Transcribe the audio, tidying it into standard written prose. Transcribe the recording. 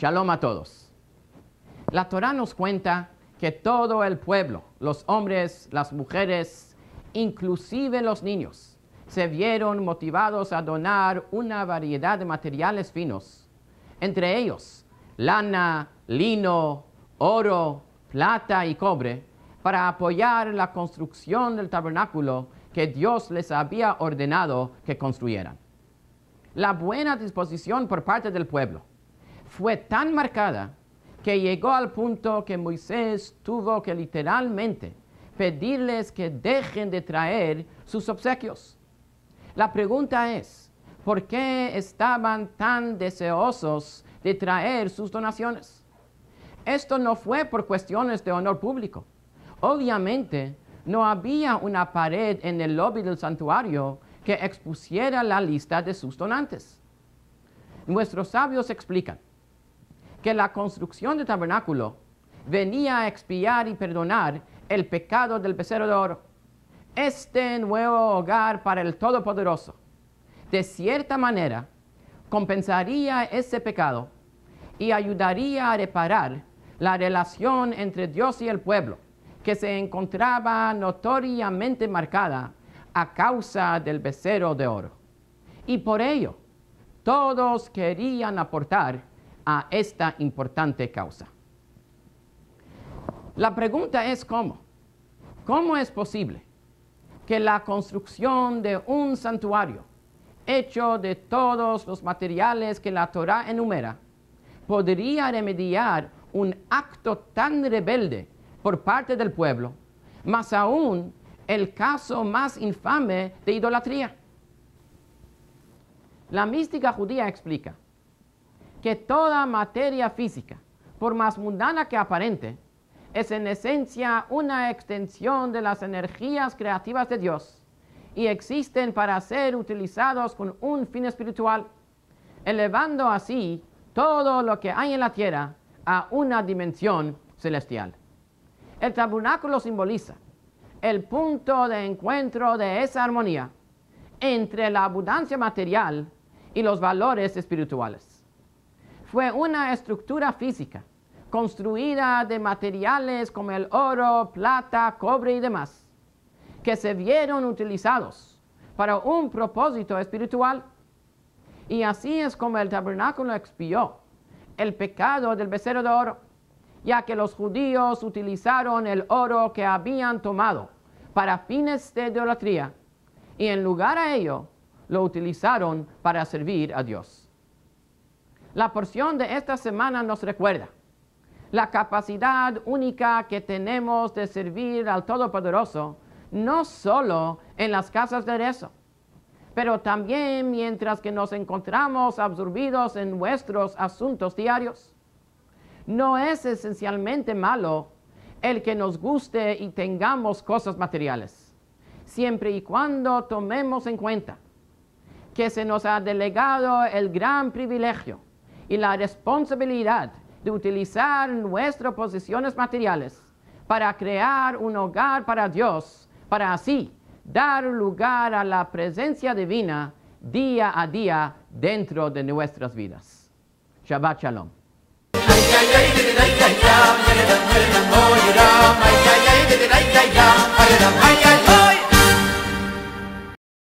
Shalom a todos. La Torá nos cuenta que todo el pueblo, los hombres, las mujeres, inclusive los niños, se vieron motivados a donar una variedad de materiales finos, entre ellos lana, lino, oro, plata y cobre, para apoyar la construcción del tabernáculo que Dios les había ordenado que construyeran. La buena disposición por parte del pueblo fue tan marcada que llegó al punto que Moisés tuvo que literalmente pedirles que dejen de traer sus obsequios. La pregunta es, ¿por qué estaban tan deseosos de traer sus donaciones? Esto no fue por cuestiones de honor público. Obviamente, no había una pared en el lobby del santuario que expusiera la lista de sus donantes. Nuestros sabios explican que la construcción del tabernáculo venía a expiar y perdonar el pecado del becerro de oro. Este nuevo hogar para el Todopoderoso, de cierta manera, compensaría ese pecado y ayudaría a reparar la relación entre Dios y el pueblo, que se encontraba notoriamente marcada a causa del becerro de oro. Y por ello, todos querían aportar a esta importante causa. La pregunta es ¿cómo? ¿Cómo es posible que la construcción de un santuario hecho de todos los materiales que la Torá enumera podría remediar un acto tan rebelde por parte del pueblo, más aún el caso más infame de idolatría? La mística judía explica que toda materia física, por más mundana que aparente, es en esencia una extensión de las energías creativas de Dios y existen para ser utilizados con un fin espiritual, elevando así todo lo que hay en la tierra a una dimensión celestial. El tabernáculo simboliza el punto de encuentro de esa armonía entre la abundancia material y los valores espirituales. Fue una estructura física construida de materiales como el oro, plata, cobre y demás, que se vieron utilizados para un propósito espiritual. Y así es como el tabernáculo expió el pecado del becerro de oro, ya que los judíos utilizaron el oro que habían tomado para fines de idolatría y en lugar a ello lo utilizaron para servir a Dios. La porción de esta semana nos recuerda la capacidad única que tenemos de servir al Todopoderoso, no solo en las casas de rezo, pero también mientras que nos encontramos absorbidos en nuestros asuntos diarios. No es esencialmente malo el que nos guste y tengamos cosas materiales, siempre y cuando tomemos en cuenta que se nos ha delegado el gran privilegio y la responsabilidad de utilizar nuestras posesiones materiales para crear un hogar para Dios, para así dar lugar a la presencia divina día a día dentro de nuestras vidas. Shabbat Shalom. Ay,